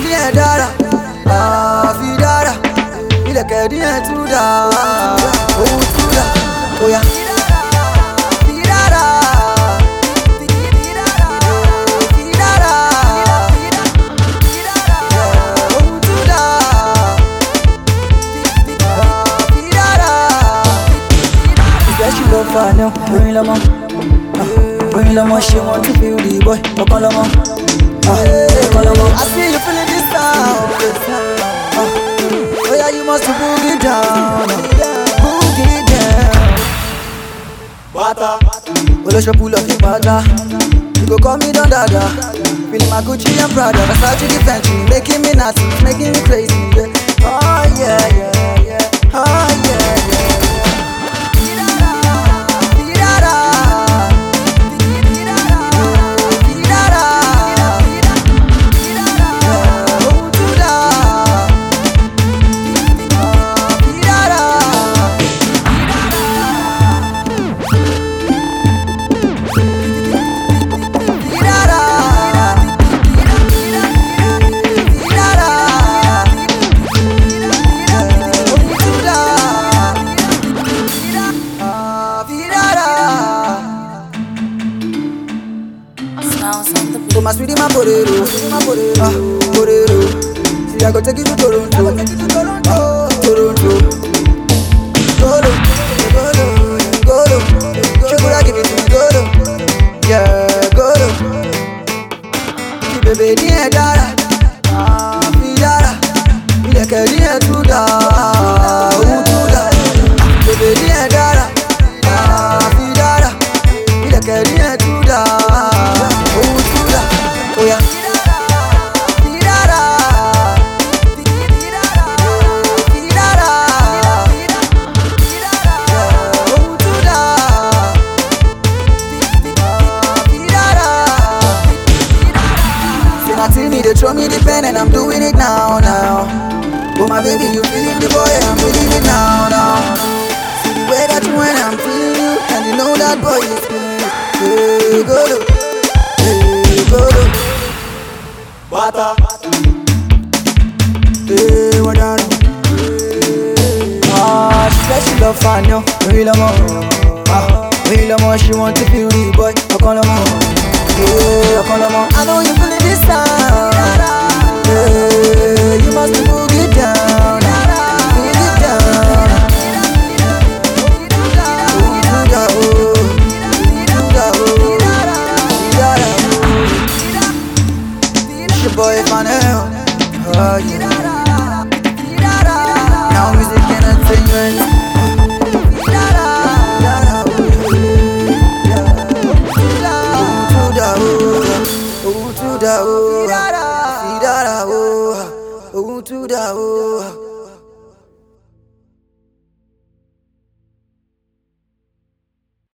díẹ̀ dára, àfi dára. Ilẹ̀kẹ̀ díẹ̀ tún dà, òun tún dà. Oya. Fi dára. Fi dára. Òun tún dà. Fi dára. Ìfẹ́ ṣì lọ fà ní orin lọ́mọ. Orin lọ́mọ ṣe wọ́n tún fi rí boy ọkàn lọ́mọ. Ọkàn lọ́mọ. I see you feeling this sound. Oh yeah, you must boogie down. Boogie down. Bata. Olosho pull up the bata. You go call me Don Dada. Feeling my Gucci and Prada. Versace Defense, making me nasty, making me crazy. Yeah. Oh yeah, yeah, yeah. Oh yeah, yeah. So my sweetie, my borero, borero. See, I go take you to Toronto, Toronto. Golo, golo, golo. She coulda give it to me, golo. Yeah, golo. The baby díẹ̀ dára, fi dára. Ilẹ̀kẹ̀ díẹ̀ tún dà, òun tún dà. The baby díẹ̀ dára, fi dára. Ilẹ̀kẹ̀ díẹ̀ tún dà. Oya. Fi dára. Fi dára. Òun tún dà. Fi dára. Say my team they throw me the pen and I'm doing it now, now. Oh my baby, you feeling the boy, I'm feeling it now, now. See the way that you when I'm feeling you, and you know that boy is feeling it. Hey, go do. Hey, go do. Bata. Hey, what are you? She said she love fun, yo. Real more. Real more, she want to feel the boy. I call her more. Yeah, I call her more. I know you feeling this sound. Yeah, you must be boogie down. Boogie down. Your boy Fanel, oh yeah. Now music entertainment. Oh, to the